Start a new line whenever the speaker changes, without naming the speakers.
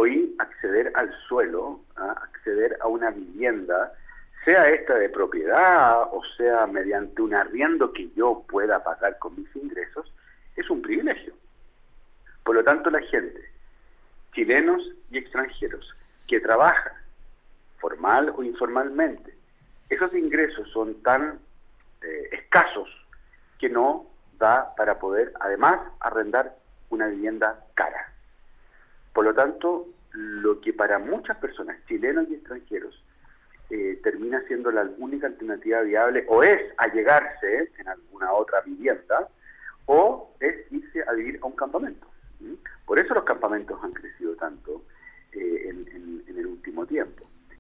hoy acceder al suelo, acceder a una vivienda, sea esta de propiedad o sea mediante un arriendo que yo pueda pagar con mis ingresos, es un privilegio. Por lo tanto, la gente, chilenos y extranjeros, que trabajan, formal o informalmente, esos ingresos son tan escasos que no da para poder, además, arrendar una vivienda cara. Por lo tanto, lo que para muchas personas, chilenos y extranjeros, termina siendo la única alternativa viable, o es allegarse en alguna otra vivienda, o es irse a vivir a un campamento. Por eso los campamentos han crecido tanto en el último tiempo.